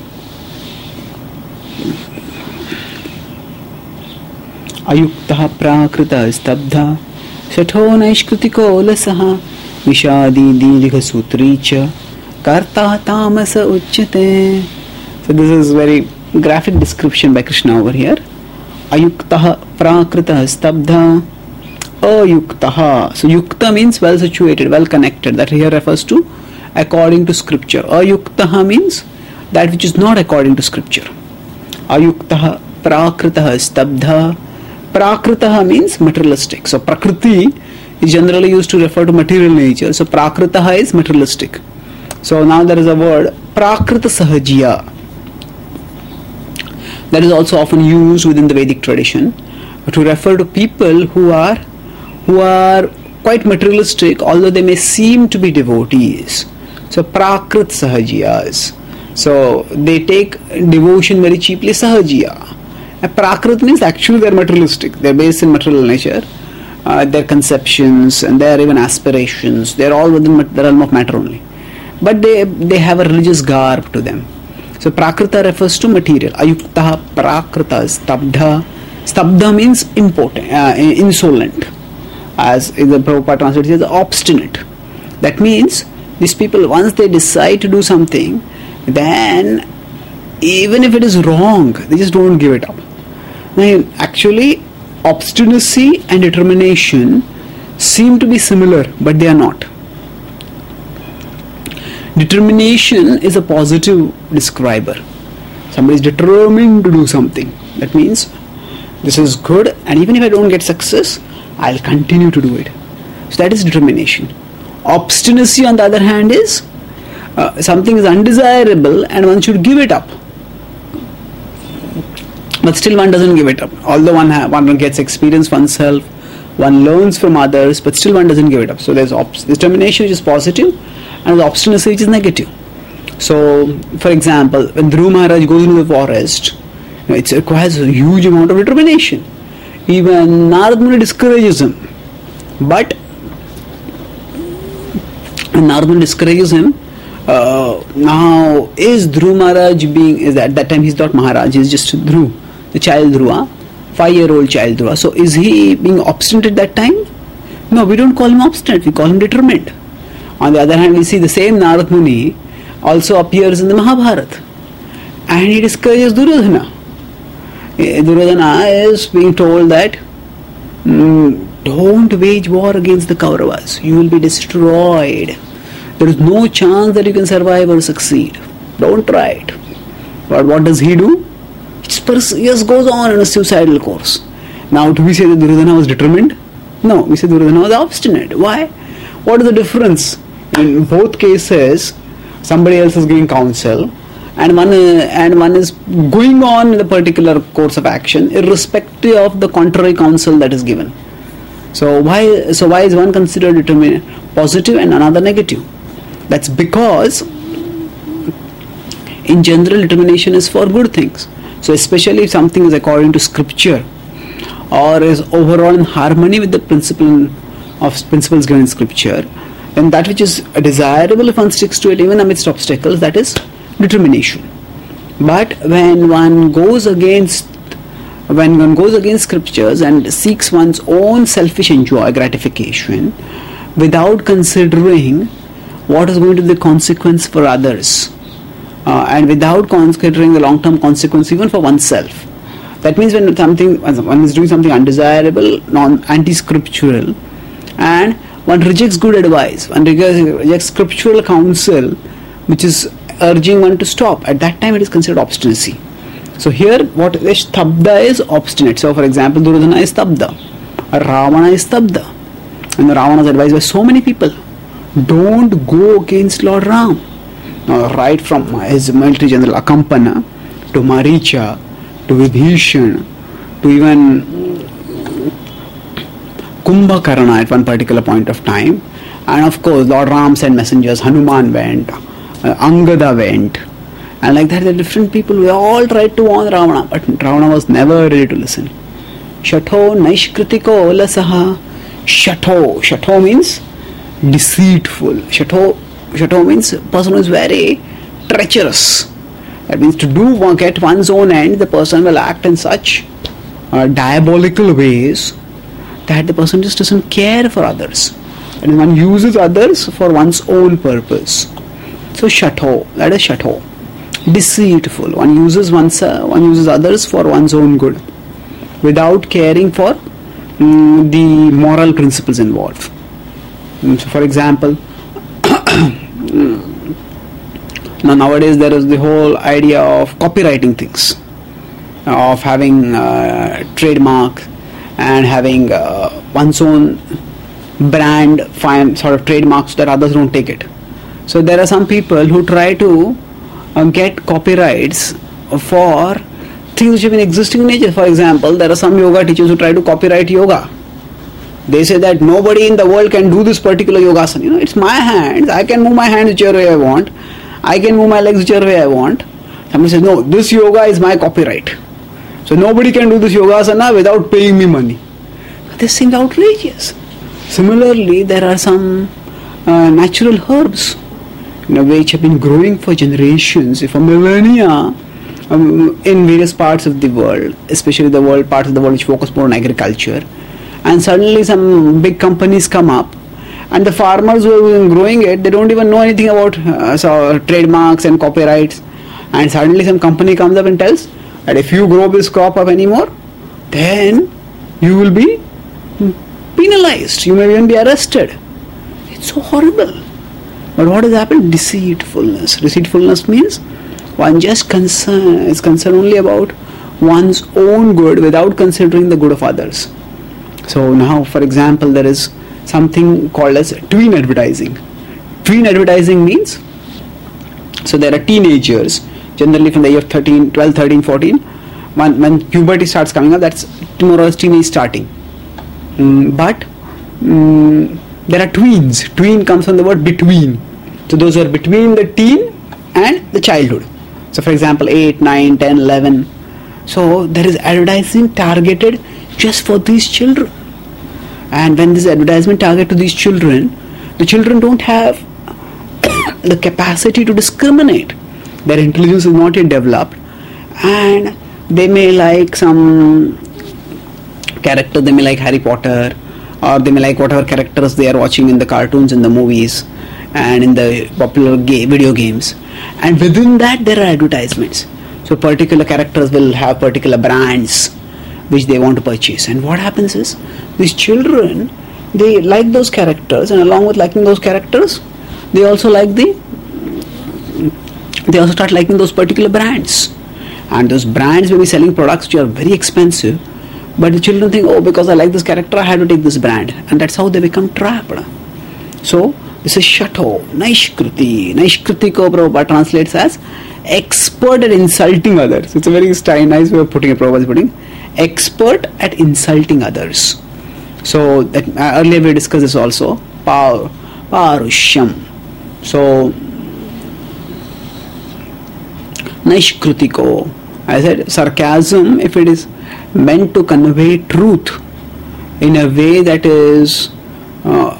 Ayukta prakrita stabdha shatho naishkritiko lasaha vishadi dirgha sutricha karta tamasa uchyate. So this is very graphic description by Krishna over here Ayuktaha, Prakritaha, Stabdha, Ayuktaha. So Yukta means well situated, well connected. That here refers to according to scripture. Ayuktaha means that which is not according to scripture. Ayuktaha, Prakritaha, Stabdha. Prakritaha means materialistic. So Prakriti is generally used to refer to material nature. So Prakritaha is materialistic. So now there is a word Prakrita Sahajiya that is also often used within the Vedic tradition to refer to people who are who are quite materialistic, although they may seem to be devotees. So Prakrit Sahajiyas. So they take devotion very cheaply. Sahajiya. Prakrit means actually they are materialistic. They are based in material nature. Uh, their conceptions and their even aspirations, they are all within the realm of matter only. But they they have a religious garb to them. So Prakrita refers to material. Ayuktaha, Prakrita, Stabdha. Stabdha means impotent, uh, insolent. As in the Prabhupada translates as obstinate. That means these people, once they decide to do something, then even if it is wrong, they just don't give it up. Now, actually, obstinacy and determination seem to be similar, but they are not. Determination is a positive describer. Somebody is determined to do something. That means this is good, and even if I don't get success, I'll continue to do it. So that is determination. Obstinacy, on the other hand, is uh, something is undesirable and one should give it up. But still one doesn't give it up. Although one ha- one gets experience oneself, one learns from others, but still one doesn't give it up. So there's obst- determination which is positive, and the obstinacy which is negative. So, for example, when Dhruva Maharaj goes into the forest, you know, it requires a huge amount of determination. Even Narad Muni discourages him. But when Narad Muni discourages him, uh, now is Dhruva Maharaj being, is at that time he's not Maharaj, he's just Dhruva, the child Dhruva, five-year-old child Dhruva. So is he being obstinate at that time? No, we don't call him obstinate, we call him determined. On the other hand, we see the same Narad Muni also appears in the Mahabharata, and he discourages Duryodhana. Duryodhana is being told that mm, don't wage war against the Kauravas, you will be destroyed. There is no chance that you can survive or succeed. Don't try it. But what does he do? He just goes on in a suicidal course. Now, do we say that Duryodhana was determined? No, we say Duryodhana was obstinate. Why? What is the difference? In both cases, somebody else is giving counsel, and one uh, and one is going on with a particular course of action, irrespective of the contrary counsel that is given. So why so why is one considered determined positive and another negative? That's because in general determination is for good things. So especially if something is according to scripture or is overall in harmony with the principle of principles given in scripture, then that which is desirable, if one sticks to it even amidst obstacles, that is determination. But when one goes against when one goes against scriptures and seeks one's own selfish enjoy gratification without considering what is going to be the consequence for others, uh, and without considering the long-term consequence even for oneself, that means when something one is doing something undesirable, non anti-scriptural, and one rejects good advice, one rejects scriptural counsel which is urging one to stop, at that time it is considered obstinacy. So here what is stabdha is obstinate. So for example, Duryodhana is stabdha, Ravana is stabdha, and Ravana is advised by so many people, don't go against Lord Ram. Now, right from his military general Akampana to Maricha to Vibhishan to even Kumbhakarna at one particular point of time, and of course Lord Ram sent messengers, Hanuman went, uh, Angada went, and like that the different people, we all tried to warn Ravana, but Ravana was never ready to listen. Shatho Naishkritiko Lasaha. Shatho, Shatho means deceitful. Shatho, Shatho means person who is very treacherous. That means to do get one's own end, the person will act in such uh, diabolical ways that the person just doesn't care for others, and one uses others for one's own purpose. So Shatho, that is Shatho, deceitful. One uses one's, uh, one uses others for one's own good. without caring for um, the moral principles involved. Um, so for example, now nowadays there is the whole idea of copywriting things, of having uh, trademark and having uh, one's own brand, fine sort of trademarks that others don't take it. So there are some people who try to uh, get copyrights for things which have been existing in nature. For example, there are some yoga teachers who try to copyright yoga. They say that nobody in the world can do this particular yogasana. You know, it's my hands. I can move my hands whichever way I want. I can move my legs whichever way I want. Somebody says, no, this yoga is my copyright. So nobody can do this yogasana without paying me money. This seems outrageous. Similarly, there are some uh, natural herbs, you know, which have been growing for generations, for millennia, um, in various parts of the world, especially the world parts of the world which focus more on agriculture. And suddenly some big companies come up, and the farmers who have been growing it, they don't even know anything about uh, so trademarks and copyrights. And suddenly some company comes up and tells that if you grow this crop up anymore, then you will be penalized, you may even be arrested. It's so horrible. But what has happened? Deceitfulness. Deceitfulness means one just concern is concerned only about one's own good without considering the good of others. So now, for example, there is something called as tween advertising. Tween advertising means, so there are teenagers, generally from the age of thirteen, twelve, thirteen, fourteen, when, when puberty starts coming up, that's tomorrow's teenage starting. Mm, but mm, there are tweens. Tween comes from the word between. So those are between the teen and the childhood. So for example, eight, nine, ten, eleven. So there is advertising targeted just for these children. And when this advertisement targeted to these children, the children don't have the capacity to discriminate. Their intelligence is not yet developed, and they may like some character, they may like Harry Potter, or they may like whatever characters they are watching in the cartoons, in the movies, and in the popular ga- video games. And within that there are advertisements. So particular characters will have particular brands which they want to purchase. And what happens is, these children, they like those characters, and along with liking those characters, they also like the, they also start liking those particular brands. And those brands may be selling products which are very expensive, but the children think, oh, because I like this character, I have to take this brand. And that's how they become trapped. So, this is Shato, Naishkruti. Naishkruti ko Prabhupada translates as expert at insulting others. It's a very nice way of putting it, Prabhupada is putting. Expert at insulting others. So, that, uh, earlier we discussed this also. Pa, Parushyam. So, Naishkrutiko. I said sarcasm, if it is meant to convey truth in a way that is uh,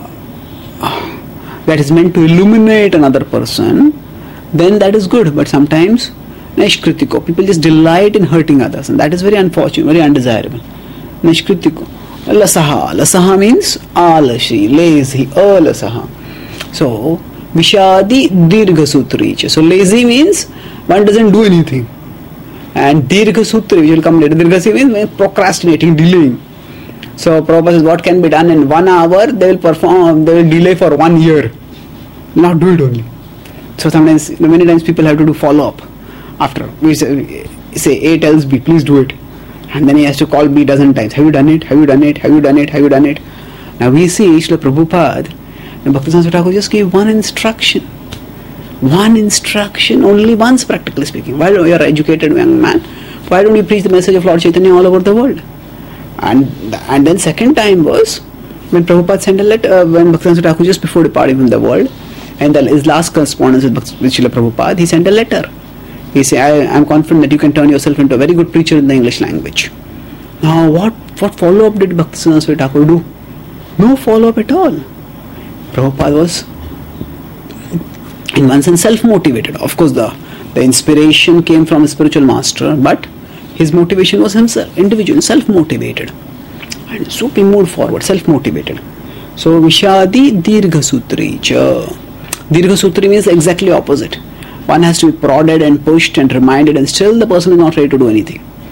that is meant to illuminate another person, then that is good. But sometimes Naishkritiko, people just delight in hurting others, and that is very unfortunate, very undesirable. Naishkritiko. Lasaha. Lasaha means alashi, lazy, alasaha. So Vishadi Dirgha Sutricha. So lazy means one doesn't do anything. And Dirgha Sutri, which will come later. Dirgha means procrastinating, delaying. So Prabhupada says, what can be done in one hour, they will perform, they will delay for one year. Not do it only. So sometimes, many times people have to do follow-up. After, we say, say A tells B, please do it. And then he has to call B dozen times. Have you done it? Have you done it? Have you done it? Have you done it? Now we see Srila Prabhupada and Bhaktivedanta Thakur just gave one instruction. One instruction, only once, practically speaking. Why don't you are educated young man? Why don't you preach the message of Lord Chaitanya all over the world? And and then second time was when Prabhupada sent a letter, uh, when Bhaktivedanta Thakur just before departing from the world, and the, his last correspondence with, with Srila Prabhupada, he sent a letter. He said, I am confident that you can turn yourself into a very good preacher in the English language. Now, what, what follow-up did Bhaktivedanta Thakur do? No follow-up at all. Prabhupada was, in one sense, self-motivated. Of course, the, the inspiration came from a spiritual master, but his motivation was himself, individual, self-motivated. And so he moved forward, self-motivated. So, Vishadi Dirgha Sutri cha. Dirgha Sutri means exactly opposite. One has to be prodded and pushed and reminded, and still the person is not ready to do anything.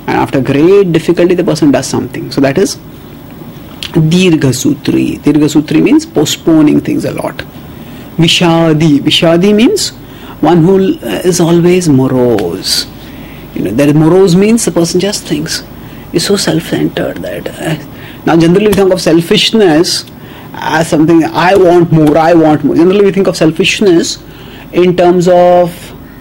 And after great difficulty, the person does something. So that is Dirgha Sutri. Dirgha Sutri means postponing things a lot. Vishadi. Vishadi means one who is always morose. You know, that morose means the person just thinks. Is so self-centered that uh, now generally we think of selfishness as something I want more, I want more. Generally we think of selfishness in terms of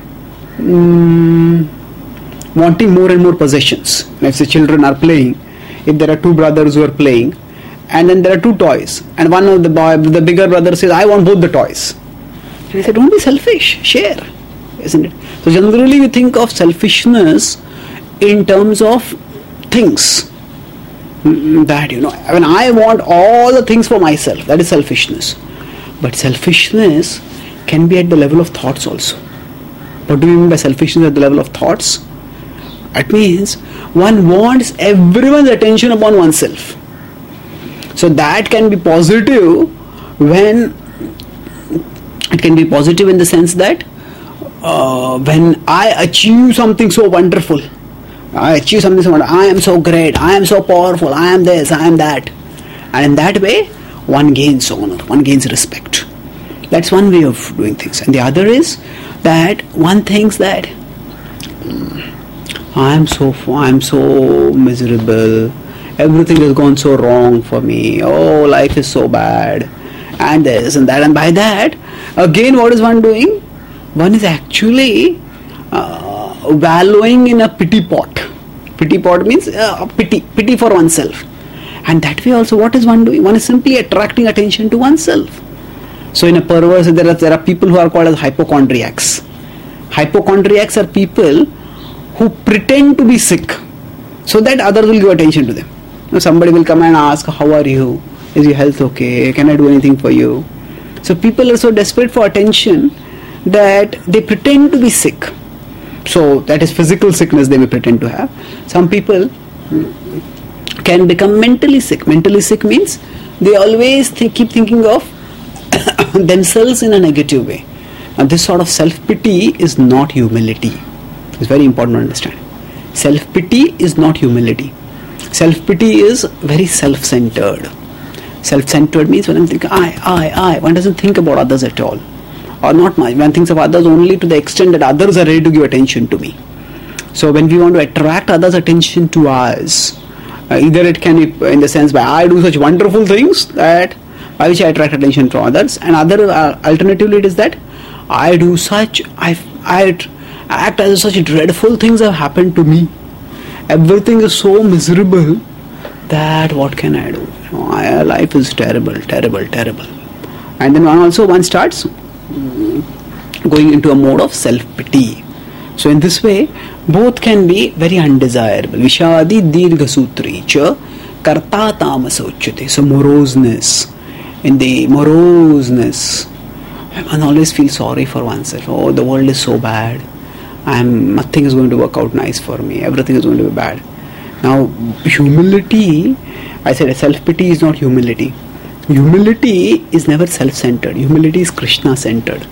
um, wanting more and more possessions. If the children are playing, if there are two brothers who are playing, and then there are two toys, and one of the boy, the bigger brother says, I want both the toys. And he said, don't be selfish, share, isn't it? So generally we think of selfishness in terms of things. That, you know, when I want all the things for myself, that is selfishness. But selfishness can be at the level of thoughts also. What do we mean by selfishness at the level of thoughts? It means one wants everyone's attention upon oneself. So that can be positive when it can be positive in the sense that uh, when I achieve something so wonderful, I achieve something so wonderful, I am so great, I am so powerful, I am this, I am that. And in that way, one gains honor, one gains respect. That's one way of doing things. And the other is that one thinks that hmm, I am so, I am so miserable, everything has gone so wrong for me, oh, life is so bad, and this and that. And by that, again, what is one doing? One is actually uh, wallowing in a pity pot. Pity pot means uh, pity, pity for oneself. And that way also, what is one doing? One is simply attracting attention to oneself. So in a perverse, there are, there are people who are called as hypochondriacs. Hypochondriacs are people who pretend to be sick so that others will give attention to them. You know, somebody will come and ask, how are you? Is your health okay? Can I do anything for you? So people are so desperate for attention that they pretend to be sick. So that is physical sickness they may pretend to have. Some people can become mentally sick. Mentally sick means they always think, keep thinking of themselves in a negative way. Now this sort of self-pity is not humility. It's very important to understand. Self-pity is not humility. Self-pity is very self-centered. Self-centered means when I'm thinking, I, I, I, one doesn't think about others at all. Or not much. One thinks of others only to the extent that others are ready to give attention to me. So when we want to attract others' attention to us, uh, either it can be in the sense by I do such wonderful things that by which I attract attention from others, and other uh, alternatively it is that I do such, I, I act as such dreadful things have happened to me. Everything is so miserable that what can I do? You know, I, life is terrible, terrible, terrible. And then one also one starts going into a mode of self-pity. So in this way, both can be very undesirable. Vishadi dirgha sutri cha karta tamasa uchyate. So moroseness, in the moroseness, one always feels sorry for oneself. Oh, the world is so bad. I am nothing is going to work out nice for me. Everything is going to be bad. Now, humility, I said self-pity is not humility. Humility is never self-centered. Humility is Krishna-centered.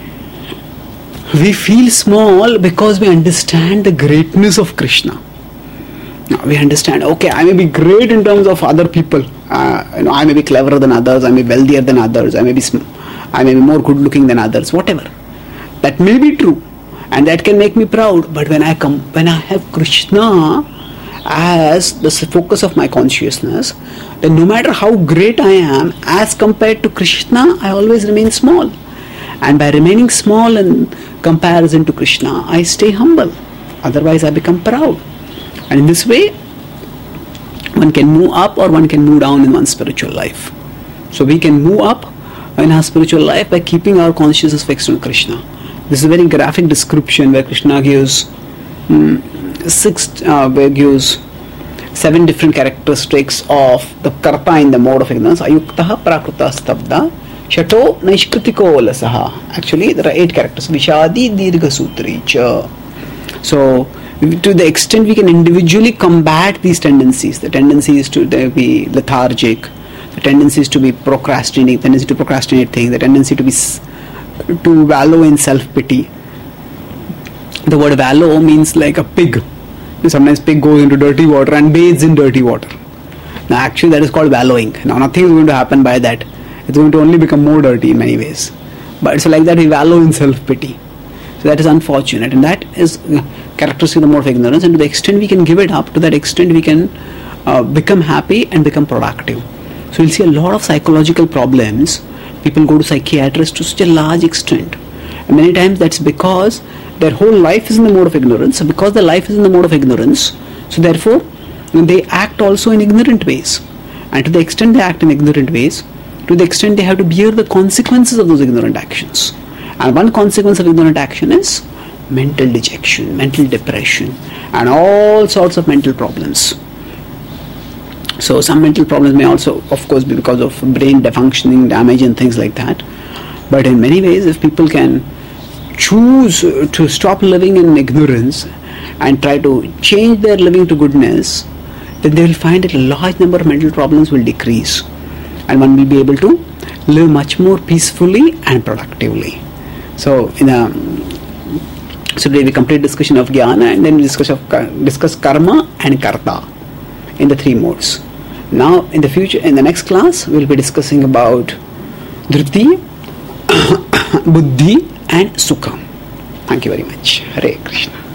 We feel small because we understand the greatness of Krishna. Now, we understand, okay, I may be great in terms of other people. Uh, you know, I may be cleverer than others. I may be wealthier than others. I may be, sm- I may be more good-looking than others. Whatever. That may be true, and that can make me proud. But when I come, when I have Krishna as the focus of my consciousness, then no matter how great I am, as compared to Krishna, I always remain small. And by remaining small in comparison to Krishna, I stay humble. Otherwise, I become proud. And in this way, one can move up or one can move down in one's spiritual life. So we can move up in our spiritual life by keeping our consciousness fixed on Krishna. This is a very graphic description where Krishna gives um, six, uh, where gives seven different characteristics of the karta in the mode of ignorance. Ayuktaha, prakruta, stabda, shato, naishkritiko, lasaha. Actually, there are eight characters. Vishadi, dirgha sutri, cha. So, to the extent we can individually combat these tendencies, the tendency is to be lethargic, the tendency is to be procrastinating, the tendency to procrastinate things, the tendency to be to wallow in self-pity. The word wallow means like a pig. Sometimes pig goes into dirty water and bathes in dirty water. Now actually that is called wallowing. Now nothing is going to happen by that. It's going to only become more dirty in many ways. But it's like that we wallow in self-pity. So that is unfortunate, and that is characteristic of the mode of ignorance, and to the extent we can give it up, to that extent we can uh, become happy and become productive. So you'll see a lot of psychological problems. People go to psychiatrists to such a large extent. And many times that's because their whole life is in the mode of ignorance. So because their life is in the mode of ignorance, so therefore they act also in ignorant ways. And to the extent they act in ignorant ways, to the extent they have to bear the consequences of those ignorant actions. And one consequence of ignorant action is mental dejection, mental depression, and all sorts of mental problems. So some mental problems may also, of course, be because of brain defunctioning, damage and things like that. But in many ways, if people can choose to stop living in ignorance and try to change their living to goodness, then they will find that a large number of mental problems will decrease. And one will be able to live much more peacefully and productively. So, in a, so today we complete discussion of jnana, and then we discuss of discuss karma and karta in the three modes. Now, in the future, in the next class, we will be discussing about dhriti, buddhi, and sukha. Thank you very much. Hare Krishna.